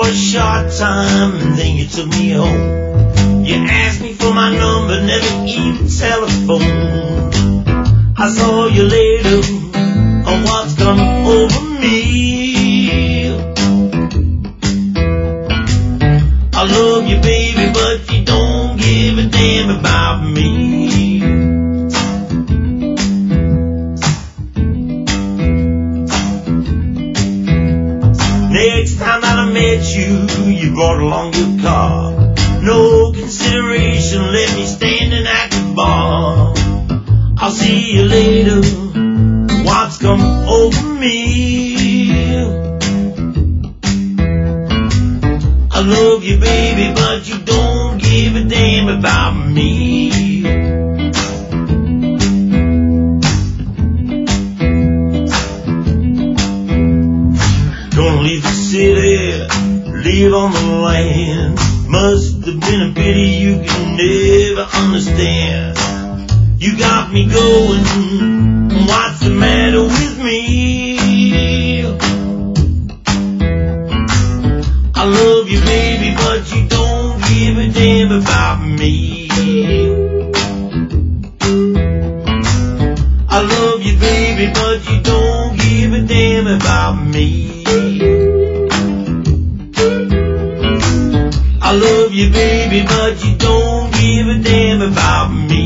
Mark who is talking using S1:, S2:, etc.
S1: a short time and then you took me home. You asked me for my number, never even telephone. I saw you later on what's come over me. I love you, baby, but you don't give a damn about me. Next time that I met you, you brought along your car. No consideration, let me standing at the bar. I'll see you later, what's come over me. I love you, baby, but you don't give a damn about me. Gonna leave the city, live on the land. Must have been a pity you can never understand. You got me going, what's the matter with me? I love you, baby, but you don't give a damn about me. I love you, baby, but you don't give a damn about me. I love you, baby, but you don't give a damn about me.